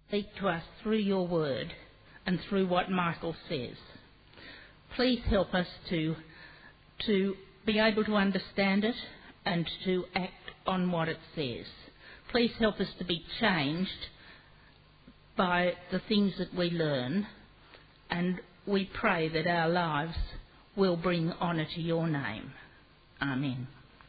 speak to us through your word and through what Michael says. Please help us to be able to understand it and to act on what it says. Please help us to be changed by the things that we learn, and we pray that our lives will bring honour to your name. Amen.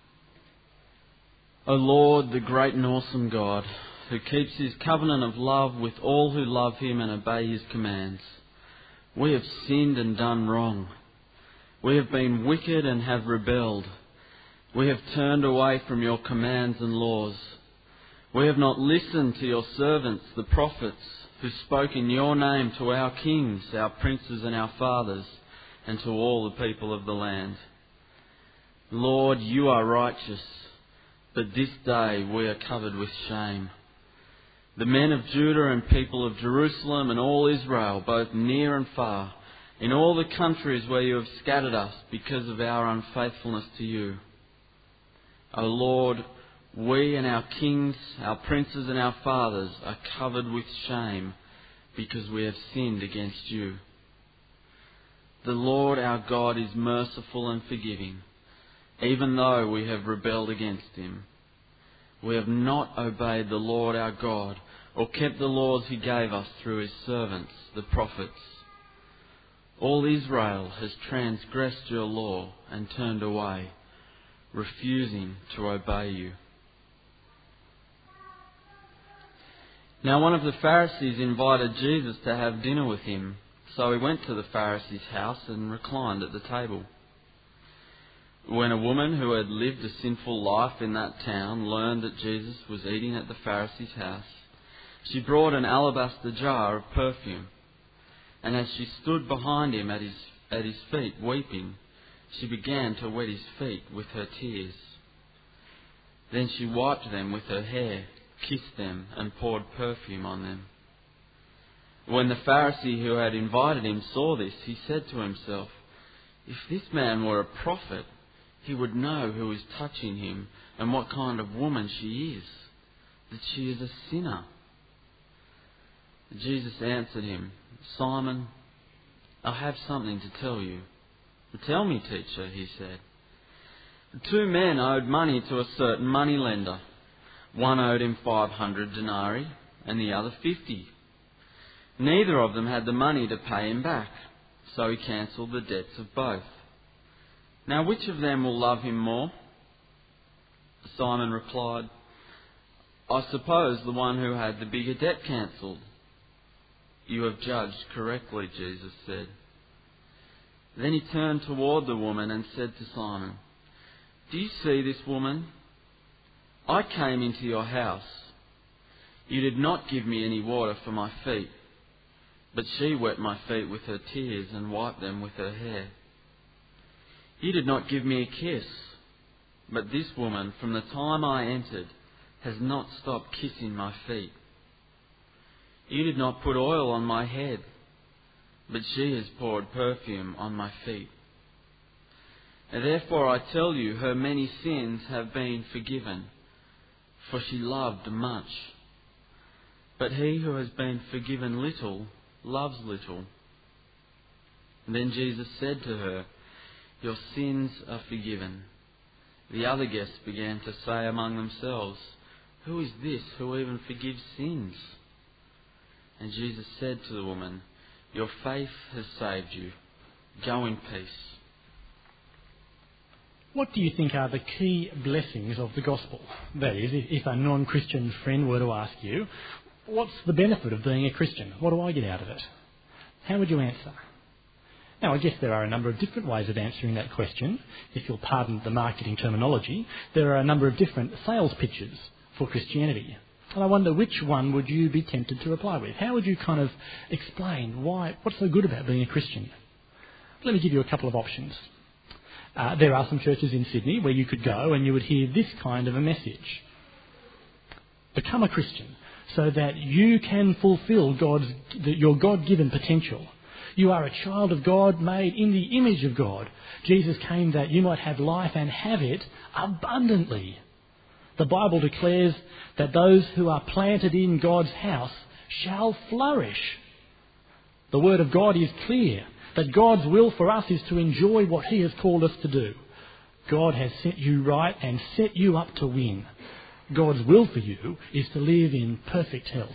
O Lord, the great and awesome God, who keeps his covenant of love with all who love him and obey his commands, we have sinned and done wrong. We have been wicked and have rebelled. We have turned away from your commands and laws. We have not listened to your servants, the prophets, who spoke in your name to our kings, our princes and our fathers, and to all the people of the land. Lord, you are righteous, but this day we are covered with shame. The men of Judah and people of Jerusalem and all Israel, both near and far, in all the countries where you have scattered us because of our unfaithfulness to you. O Lord, we and our kings, our princes and our fathers are covered with shame because we have sinned against you. The Lord our God is merciful and forgiving, even though we have rebelled against him. We have not obeyed the Lord our God or kept the laws he gave us through his servants, the prophets. All Israel has transgressed your law and turned away, refusing to obey you. Now one of the Pharisees invited Jesus to have dinner with him, so he went to the Pharisee's house and reclined at the table. When a woman who had lived a sinful life in that town learned that Jesus was eating at the Pharisee's house, she brought an alabaster jar of perfume, and as she stood behind him at his feet weeping, she began to wet his feet with her tears. Then she wiped them with her hair, kissed them, and poured perfume on them. When the Pharisee who had invited him saw this, he said to himself, "If this man were a prophet, he would know who is touching him and what kind of woman she is, that she is a sinner." Jesus answered him, "Simon, I have something to tell you." "Tell me, teacher," he said. Two men owed money to a certain moneylender. One owed him 500 denarii and the other 50. Neither of them had the money to pay him back, so he cancelled the debts of both. "Now which of them will love him more?" Simon replied, "I suppose the one who had the bigger debt cancelled." "You have judged correctly," Jesus said. Then he turned toward the woman and said to Simon, "Do you see this woman? I came into your house. You did not give me any water for my feet, but she wet my feet with her tears and wiped them with her hair. You did not give me a kiss, but this woman, from the time I entered, has not stopped kissing my feet. You did not put oil on my head, but she has poured perfume on my feet. And therefore I tell you, her many sins have been forgiven, for she loved much. But he who has been forgiven little loves little." And then Jesus said to her, "Your sins are forgiven." The other guests began to say among themselves, "Who is this who even forgives sins?" And Jesus said to the woman, "Your faith has saved you. Go in peace." What do you think are the key blessings of the gospel? That is, if a non-Christian friend were to ask you, what's the benefit of being a Christian? What do I get out of it? How would you answer? Now, I guess there are a number of different ways of answering that question. If you'll pardon the marketing terminology, there are a number of different sales pitches for Christianity. And I wonder, which one would you be tempted to reply with? How would you kind of explain what's so good about being a Christian? Let me give you a couple of options. There are some churches in Sydney where you could go and you would hear this kind of a message. Become a Christian so that you can fulfil your God-given potential. You are a child of God, made in the image of God. Jesus came that you might have life and have it abundantly. The Bible declares that those who are planted in God's house shall flourish. The Word of God is clear that God's will for us is to enjoy what He has called us to do. God has set you right and set you up to win. God's will for you is to live in perfect health.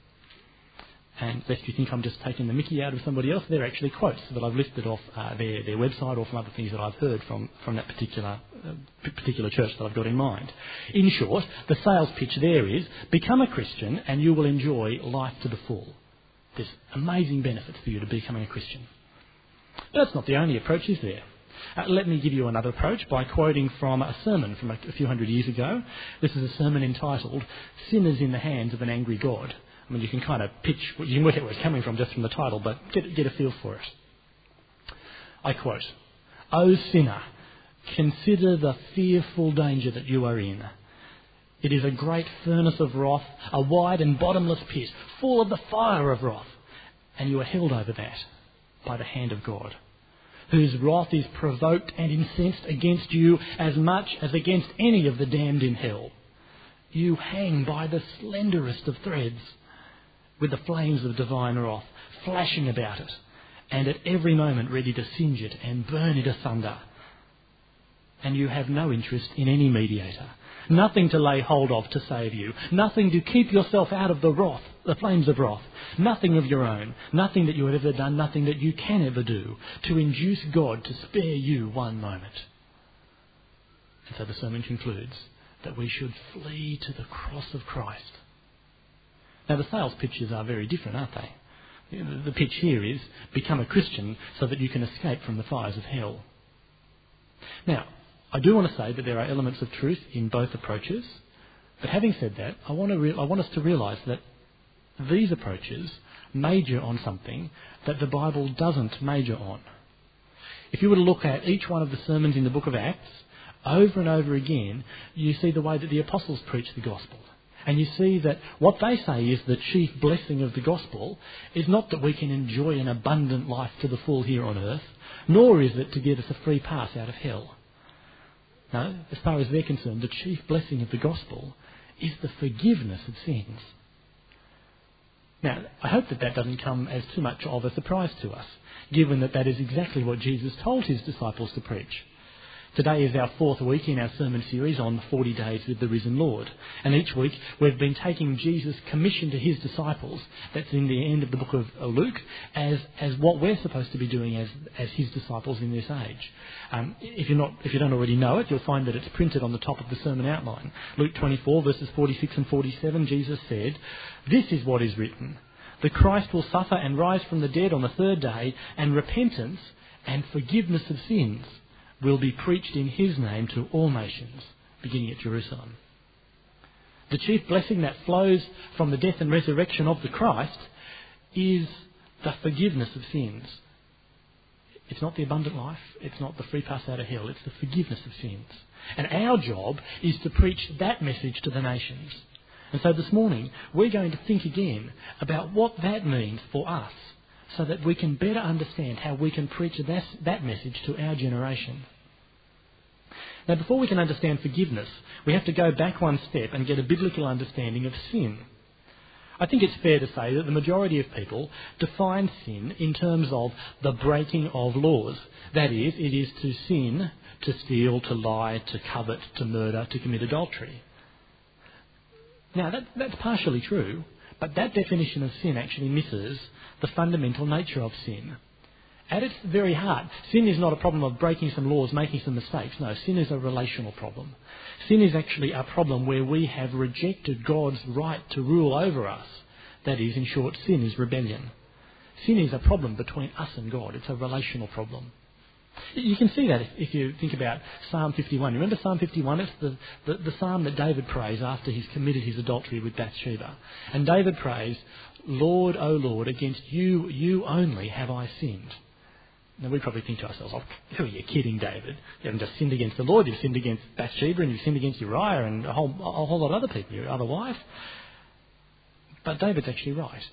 And lest you think I'm just taking the mickey out of somebody else, they're actually quotes that I've lifted off their website or from other things that I've heard from that particular church that I've got in mind. In short, the sales pitch there is, become a Christian and you will enjoy life to the full. There's amazing benefits for you to becoming a Christian. But that's not the only approach, is there? Let me give you another approach by quoting from a sermon from a few hundred years ago. This is a sermon entitled, Sinners in the Hands of an Angry God. I mean, you can kind of you can work out where it's coming from just from the title, but get a feel for it. I quote, "O sinner, consider the fearful danger that you are in. It is a great furnace of wrath, a wide and bottomless pit, full of the fire of wrath, and you are held over that by the hand of God, whose wrath is provoked and incensed against you as much as against any of the damned in hell. You hang by the slenderest of threads, with the flames of divine wrath flashing about it, and at every moment ready to singe it and burn it asunder. And you have no interest in any mediator, nothing to lay hold of to save you, nothing to keep yourself out of the flames of wrath, nothing of your own, nothing that you have ever done, nothing that you can ever do, to induce God to spare you one moment." And so the sermon concludes that we should flee to the cross of Christ. Now, the sales pitches are very different, aren't they? The pitch here is, become a Christian so that you can escape from the fires of hell. Now, I do want to say that there are elements of truth in both approaches, but having said that, I want us to realise that these approaches major on something that the Bible doesn't major on. If you were to look at each one of the sermons in the book of Acts, over and over again, you see the way that the apostles preach the gospel. And you see that what they say is the chief blessing of the gospel is not that we can enjoy an abundant life to the full here on earth, nor is it to give us a free pass out of hell. No, as far as they're concerned, the chief blessing of the gospel is the forgiveness of sins. Now, I hope that doesn't come as too much of a surprise to us, given that is exactly what Jesus told his disciples to preach. Today is our 4th week in our sermon series on 40 Days with the Risen Lord. And each week we've been taking Jesus' commission to his disciples, that's in the end of the book of Luke, as what we're supposed to be doing as his disciples in this age. If you don't already know it, you'll find that it's printed on the top of the sermon outline. Luke 24 verses 46 and 47, Jesus said, "This is what is written. The Christ will suffer and rise from the dead on the 3rd day, and repentance and forgiveness of sins will be preached in his name to all nations, beginning at Jerusalem." The chief blessing that flows from the death and resurrection of the Christ is the forgiveness of sins. It's not the abundant life, it's not the free pass out of hell, it's the forgiveness of sins. And our job is to preach that message to the nations. And so this morning, we're going to think again about what that means for us, so that we can better understand how we can preach that message to our generation. Now, before we can understand forgiveness, we have to go back one step and get a biblical understanding of sin. I think it's fair to say that the majority of people define sin in terms of the breaking of laws. That is, it is to sin, to steal, to lie, to covet, to murder, to commit adultery. Now, that's partially true, but that definition of sin actually misses the fundamental nature of sin. At its very heart, sin is not a problem of breaking some laws, making some mistakes. No, sin is a relational problem. Sin is actually a problem where we have rejected God's right to rule over us. That is, in short, sin is rebellion. Sin is a problem between us and God. It's a relational problem. You can see that if you think about Psalm 51. Remember Psalm 51? It's the psalm that David prays after he's committed his adultery with Bathsheba. And David prays, "Lord, O Lord, against you only have I sinned." Now we probably think to ourselves, "Oh, who are you kidding, David? You haven't just sinned against the Lord, you've sinned against Bathsheba and you've sinned against Uriah and a whole lot of other people, your other wife." But David's actually right.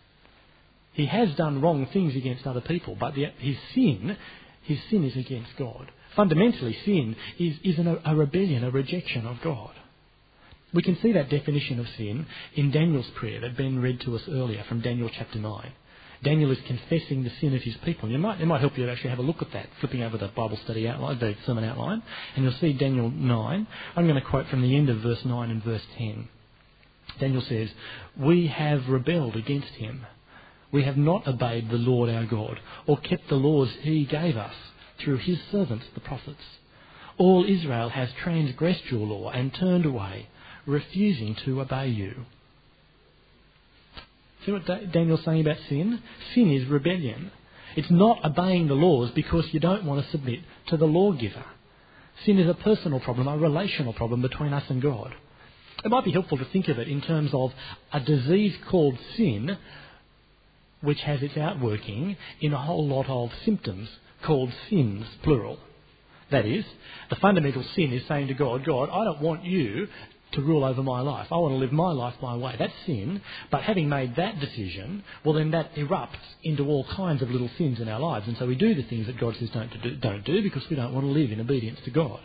He has done wrong things against other people, but his sin is against God. Fundamentally, sin is a rebellion, a rejection of God. We can see that definition of sin in Daniel's prayer that Ben read to us earlier from Daniel chapter 9. Daniel is confessing the sin of his people. It might help you to actually have a look at that, flipping over the Bible study outline, the sermon outline, and you'll see Daniel 9. I'm going to quote from the end of verse 9 and verse 10. Daniel says, "We have rebelled against him. We have not obeyed the Lord our God, or kept the laws he gave us through his servants the prophets. All Israel has transgressed your law and turned away, refusing to obey you." See what Daniel's saying about sin? Sin is rebellion. It's not obeying the laws because you don't want to submit to the lawgiver. Sin is a personal problem, a relational problem between us and God. It might be helpful to think of it in terms of a disease called sin, which has its outworking in a whole lot of symptoms called sins, plural. That is, the fundamental sin is saying to God, "God, I don't want you to rule over my life. I want to live my life my way." That's sin. But having made that decision, well, then that erupts into all kinds of little sins in our lives. And so we do the things that God says don't do because we don't want to live in obedience to God.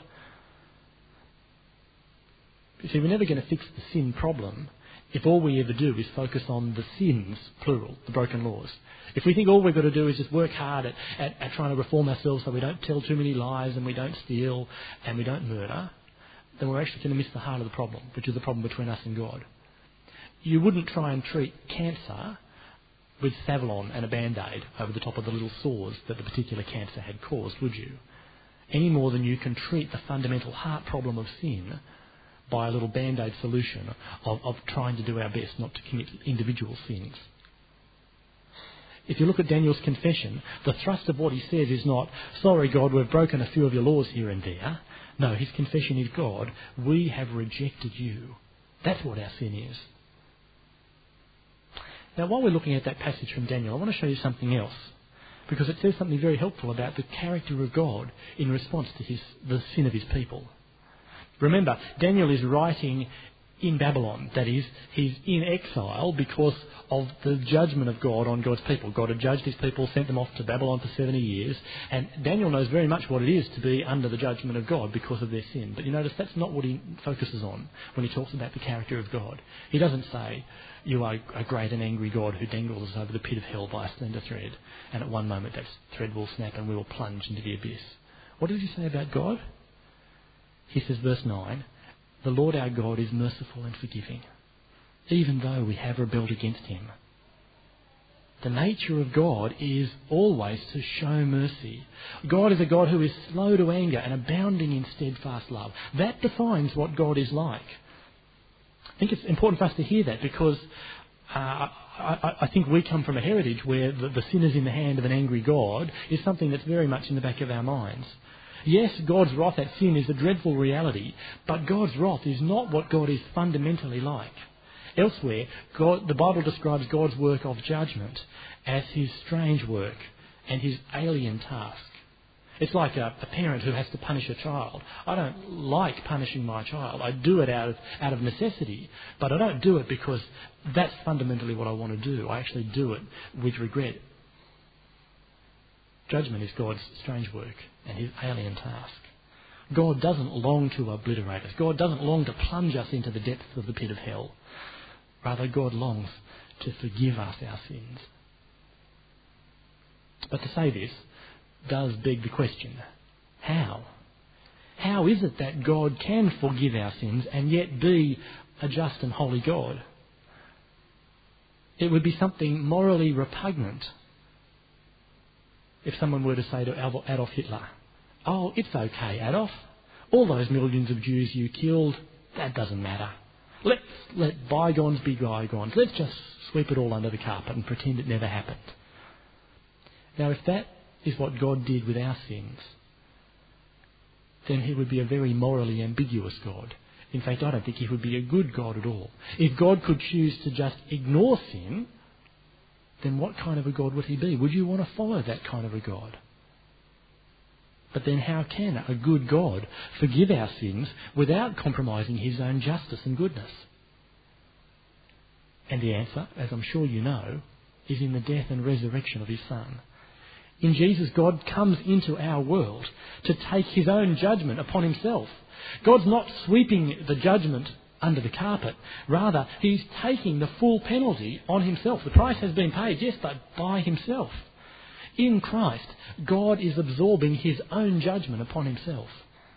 You see, we're never going to fix the sin problem if all we ever do is focus on the sins, plural, the broken laws. If we think all we've got to do is just work hard at trying to reform ourselves so we don't tell too many lies and we don't steal and we don't murder, then we're actually going to miss the heart of the problem, which is the problem between us and God. You wouldn't try and treat cancer with Savlon and a Band-Aid over the top of the little sores that the particular cancer had caused, would you? Any more than you can treat the fundamental heart problem of sin by a little Band-Aid solution of trying to do our best not to commit individual sins. If you look at Daniel's confession, the thrust of what he says is not, "Sorry, God, we've broken a few of your laws here and there." No, his confession is, "God, we have rejected you." That's what our sin is. Now, while we're looking at that passage from Daniel, I want to show you something else, because it says something very helpful about the character of God in response to the sin of his people. Remember, Daniel is writing in Babylon. That is, he's in exile because of the judgment of God on God's people. God had judged his people, sent them off to Babylon for 70 years, and Daniel knows very much what it is to be under the judgment of God because of their sin. But you notice that's not what he focuses on when he talks about the character of God. He doesn't say, "You are a great and angry God who dangles us over the pit of hell by a slender thread, and at one moment that thread will snap and we will plunge into the abyss." What does he say about God? He says, verse 9, "The Lord our God is merciful and forgiving, even though we have rebelled against him." The nature of God is always to show mercy. God is a God who is slow to anger and abounding in steadfast love. That defines what God is like. I think it's important for us to hear that because I think we come from a heritage where the sin is in the hand of an angry God is something that's very much in the back of our minds. Yes, God's wrath at sin is a dreadful reality, but God's wrath is not what God is fundamentally like. Elsewhere, the Bible describes God's work of judgment as his strange work and his alien task. It's like a parent who has to punish a child. I don't like punishing my child. I do it out of necessity, but I don't do it because that's fundamentally what I want to do. I actually do it with regret. Judgment is God's strange work and his alien task. God doesn't long to obliterate us. God doesn't long to plunge us into the depths of the pit of hell. Rather, God longs to forgive us our sins. But to say this does beg the question, how? How is it that God can forgive our sins and yet be a just and holy God? It would be something morally repugnant if someone were to say to Adolf Hitler, "Oh, it's okay, Adolf. All those millions of Jews you killed, that doesn't matter. Let's let bygones be bygones. Let's just sweep it all under the carpet and pretend it never happened." Now, if that is what God did with our sins, then he would be a very morally ambiguous God. In fact, I don't think he would be a good God at all. If God could choose to just ignore sin, then what kind of a God would he be? Would you want to follow that kind of a God? But then how can a good God forgive our sins without compromising his own justice and goodness? And the answer, as I'm sure you know, is in the death and resurrection of his Son. In Jesus, God comes into our world to take his own judgment upon himself. God's not sweeping the judgment under the carpet. Rather, he's taking the full penalty on himself. The price has been paid, yes, but by himself. In Christ, God is absorbing his own judgment upon himself.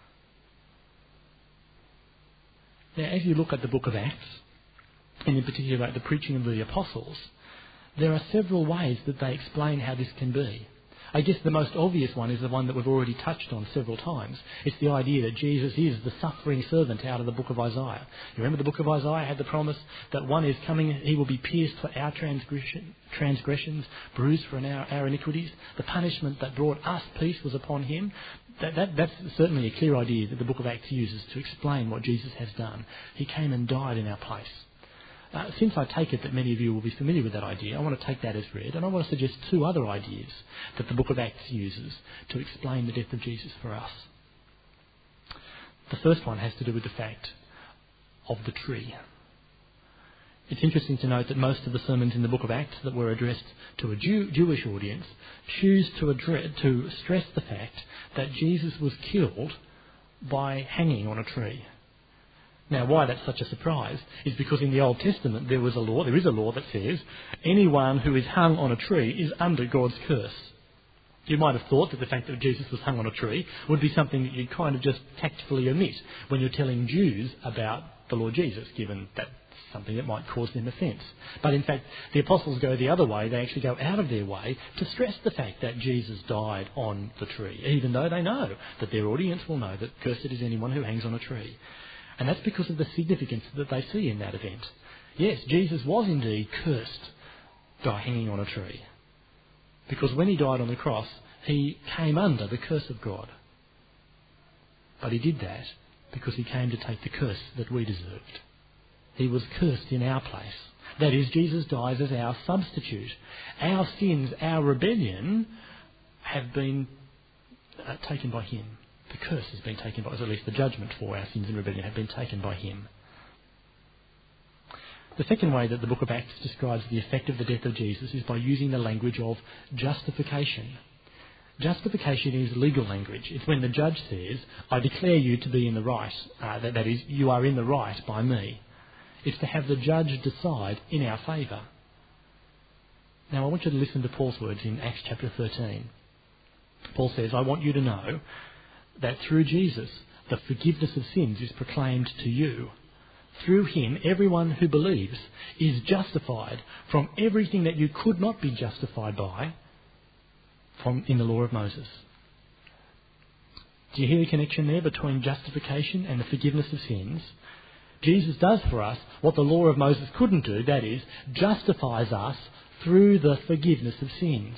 Now, as you look at the book of Acts, and in particular at the preaching of the apostles, there are several ways that they explain how this can be. I guess the most obvious one is the one that we've already touched on several times. It's the idea that Jesus is the suffering servant out of the book of Isaiah. You remember the book of Isaiah had the promise that one is coming, he will be pierced for our transgressions, bruised for our iniquities. The punishment that brought us peace was upon him. That's certainly a clear idea that the book of Acts uses to explain what Jesus has done. He came and died in our place. Since I take it that many of you will be familiar with that idea, I want to take that as read, and I want to suggest two other ideas that the book of Acts uses to explain the death of Jesus for us. The first one has to do with the fact of the tree. It's interesting to note that most of the sermons in the book of Acts that were addressed to a Jewish audience choose to stress the fact that Jesus was killed by hanging on a tree. Now, why that's such a surprise is because in the Old Testament there is a law that says anyone who is hung on a tree is under God's curse. You might have thought that the fact that Jesus was hung on a tree would be something that you'd kind of just tactfully omit when you're telling Jews about the Lord Jesus, given that's something that might cause them offence. But in fact, the apostles go the other way. They actually go out of their way to stress the fact that Jesus died on the tree, even though they know that their audience will know that cursed is anyone who hangs on a tree. And that's because of the significance that they see in that event. Yes, Jesus was indeed cursed by hanging on a tree. Because when he died on the cross, he came under the curse of God. But he did that because he came to take the curse that we deserved. He was cursed in our place. That is, Jesus dies as our substitute. Our sins, our rebellion, have been taken by him. The curse has been taken by, or at least the judgment for our sins and rebellion have been taken by him. The second way that the book of Acts describes the effect of the death of Jesus is by using the language of justification. Justification is legal language. It's when the judge says, I declare you to be in the right. That is, you are in the right by me. It's to have the judge decide in our favour. Now I want you to listen to Paul's words in Acts chapter 13. Paul says, I want you to know that through Jesus, the forgiveness of sins is proclaimed to you. Through him, everyone who believes is justified from everything that you could not be justified by in the law of Moses. Do you hear the connection there between justification and the forgiveness of sins? Jesus does for us what the law of Moses couldn't do, that is, justifies us through the forgiveness of sins.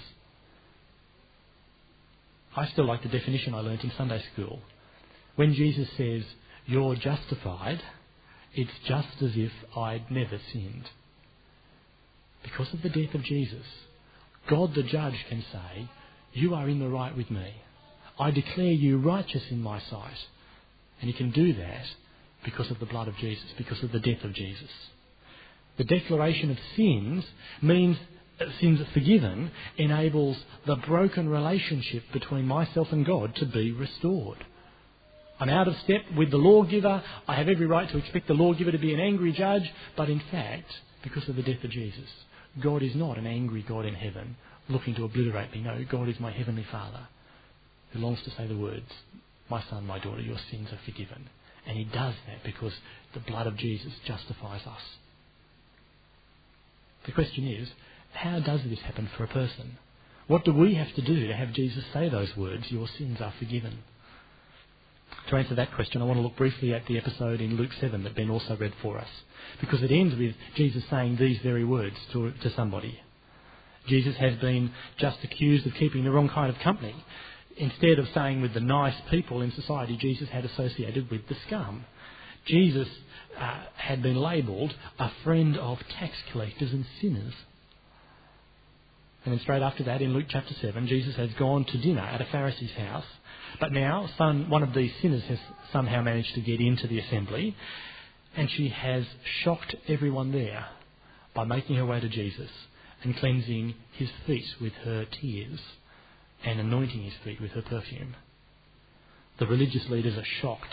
I still like the definition I learnt in Sunday school. When Jesus says, you're justified, it's just as if I'd never sinned. Because of the death of Jesus, God the judge can say, you are in the right with me. I declare you righteous in my sight. And he can do that because of the blood of Jesus, because of the death of Jesus. The declaration of sins means sins forgiven enables the broken relationship between myself and God to be restored. I'm out of step with the lawgiver. I have every right to expect the lawgiver to be an angry judge. But in fact, because of the death of Jesus, God is not an angry God in heaven looking to obliterate me. No, God is my heavenly Father who longs to say the words, my son, my daughter, your sins are forgiven. And he does that because the blood of Jesus justifies us. The question is, how does this happen for a person? What do we have to do to have Jesus say those words, your sins are forgiven? To answer that question, I want to look briefly at the episode in Luke 7 that Ben also read for us, because it ends with Jesus saying these very words to somebody. Jesus has been just accused of keeping the wrong kind of company. Instead of staying with the nice people in society, Jesus had associated with the scum. Jesus had been labelled a friend of tax collectors and sinners. And then straight after that, in Luke chapter 7, Jesus has gone to dinner at a Pharisee's house. But now one of these sinners has somehow managed to get into the assembly, and she has shocked everyone there by making her way to Jesus and cleansing his feet with her tears and anointing his feet with her perfume. The religious leaders are shocked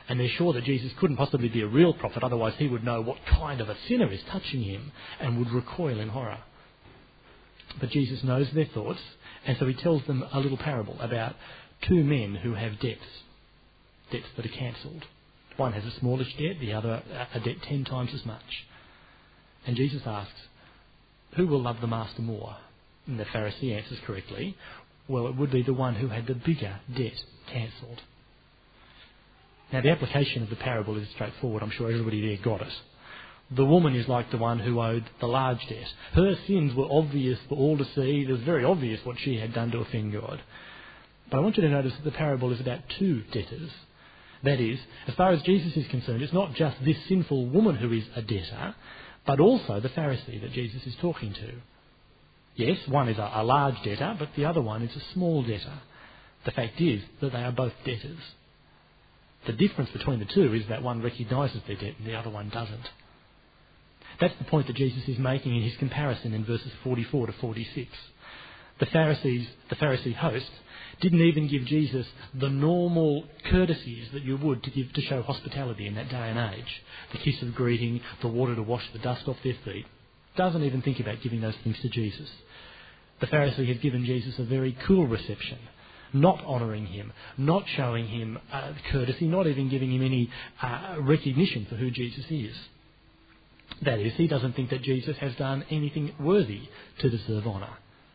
And they're sure that Jesus couldn't possibly be a real prophet, otherwise he would know what kind of a sinner is touching him and would recoil in horror. But Jesus knows their thoughts, and so he tells them a little parable about two men who have debts that are cancelled. One has a smallish debt, the other a debt 10 times as much. And Jesus asks, who will love the master more? And the Pharisee answers correctly, well, it would be the one who had the bigger debt cancelled. Now, the application of the parable is straightforward. I'm sure everybody there got it. The woman is like the one who owed the large debt. Her sins were obvious for all to see. It was very obvious what she had done to offend God. But I want you to notice that the parable is about two debtors. That is, as far as Jesus is concerned, it's not just this sinful woman who is a debtor, but also the Pharisee that Jesus is talking to. Yes, one is a large debtor, but the other one is a small debtor. The fact is that they are both debtors. The difference between the two is that one recognises their debt and the other one doesn't. That's the point that Jesus is making in his comparison in verses 44 to 46. The Pharisee host, didn't even give Jesus the normal courtesies that you would to show hospitality in that day and age. The kiss of greeting, the water to wash the dust off their feet. Doesn't even think about giving those things to Jesus. The Pharisee has given Jesus a very cool reception, not honouring him, not showing him courtesy, not even giving him any recognition for who Jesus is. That is, he doesn't think that Jesus has done anything worthy to deserve honour.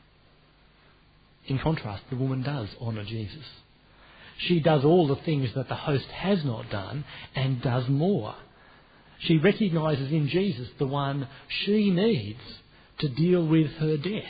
In contrast, the woman does honour Jesus. She does all the things that the host has not done and does more. She recognises in Jesus the one she needs to deal with her debt.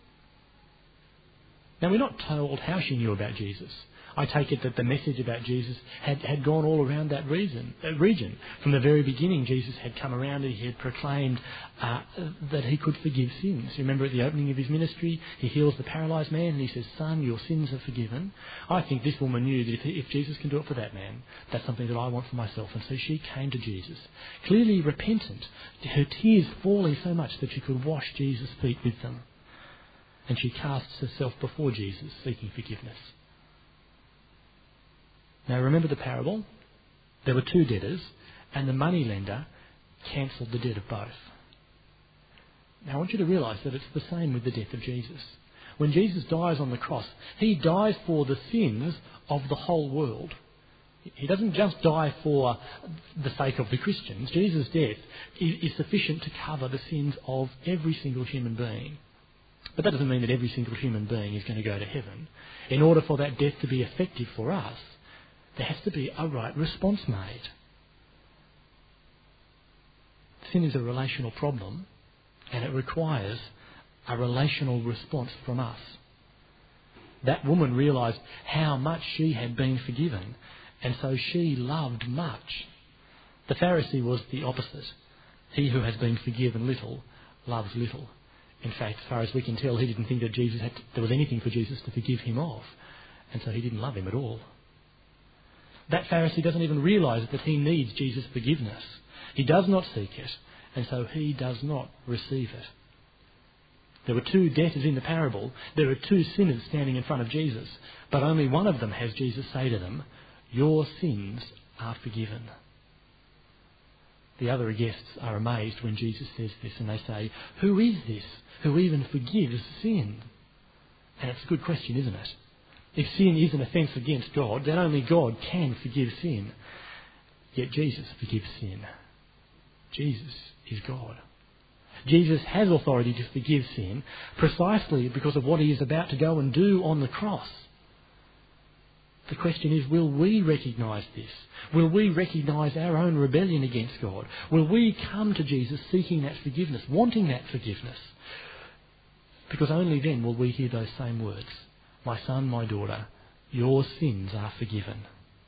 Now, we're not told how she knew about Jesus. I take it that the message about Jesus had gone all around that region. From the very beginning, Jesus had come around and he had proclaimed that he could forgive sins. You remember at the opening of his ministry, he heals the paralysed man and he says, "Son, your sins are forgiven." I think this woman knew that if Jesus can do it for that man, that's something that I want for myself. And so she came to Jesus, clearly repentant, her tears falling so much that she could wash Jesus' feet with them. And she casts herself before Jesus, seeking forgiveness. Now remember the parable. There were two debtors, and the moneylender cancelled the debt of both. Now I want you to realise that it's the same with the death of Jesus. When Jesus dies on the cross, he dies for the sins of the whole world. He doesn't just die for the sake of the Christians. Jesus' death is sufficient to cover the sins of every single human being. But that doesn't mean that every single human being is going to go to heaven. In order for that death to be effective for us, there has to be a right response made. Sin is a relational problem, and it requires a relational response from us. That woman realised how much she had been forgiven, and so she loved much. The Pharisee was the opposite. He who has been forgiven little loves little. In fact, as far as we can tell, he didn't think that there was anything for Jesus to forgive him of, and so he didn't love him at all. That Pharisee doesn't even realise that he needs Jesus' forgiveness. He does not seek it, and so he does not receive it. There were two debtors in the parable. There were two sinners standing in front of Jesus, but only one of them has Jesus say to them, "Your sins are forgiven." The other guests are amazed when Jesus says this, and they say, "Who is this who even forgives sin?" And it's a good question, isn't it? If sin is an offence against God, then only God can forgive sin. Yet Jesus forgives sin. Jesus is God. Jesus has authority to forgive sin precisely because of what he is about to go and do on the cross. The question is, will we recognise this? Will we recognise our own rebellion against God? Will we come to Jesus seeking that forgiveness, wanting that forgiveness? Because only then will we hear those same words. "My son, my daughter, your sins are forgiven."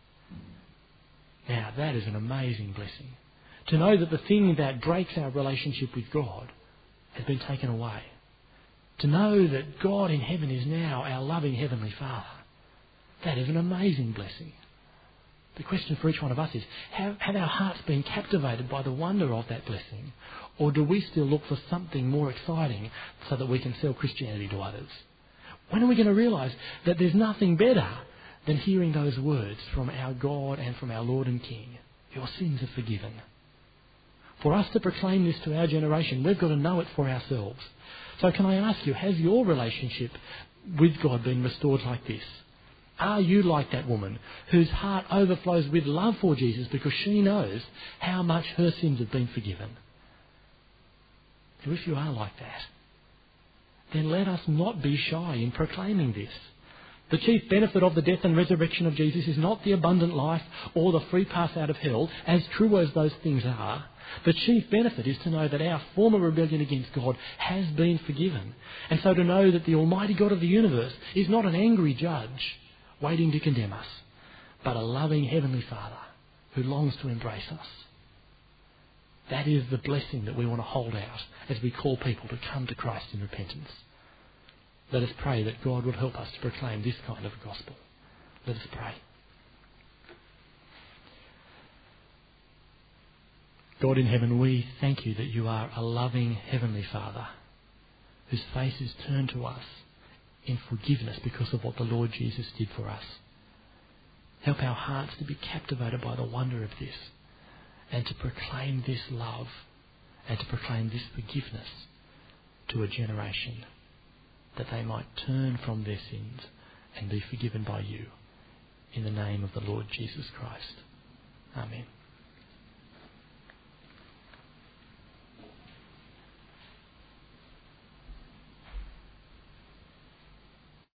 Now, that is an amazing blessing. To know that the thing that breaks our relationship with God has been taken away. To know that God in heaven is now our loving Heavenly Father. That is an amazing blessing. The question for each one of us is, have our hearts been captivated by the wonder of that blessing? Or do we still look for something more exciting so that we can sell Christianity to others? When are we going to realise that there's nothing better than hearing those words from our God and from our Lord and King. Your sins are forgiven. For us to proclaim this to our generation, we've got to know it for ourselves. So can I ask you, has your relationship with God been restored like this? Are you like that woman whose heart overflows with love for Jesus because she knows how much her sins have been forgiven? So if you are like that, then let us not be shy in proclaiming this. The chief benefit of the death and resurrection of Jesus is not the abundant life or the free pass out of hell, as true as those things are. The chief benefit is to know that our former rebellion against God has been forgiven. And so to know that the Almighty God of the universe is not an angry judge waiting to condemn us, but a loving Heavenly Father who longs to embrace us. That is the blessing that we want to hold out as we call people to come to Christ in repentance. Let us pray that God will help us to proclaim this kind of gospel. Let us pray. God in heaven, we thank you that you are a loving Heavenly Father whose face is turned to us in forgiveness because of what the Lord Jesus did for us. Help our hearts to be captivated by the wonder of this and to proclaim this love and to proclaim this forgiveness to a generation, that they might turn from their sins and be forgiven by you. In the name of the Lord Jesus Christ. Amen.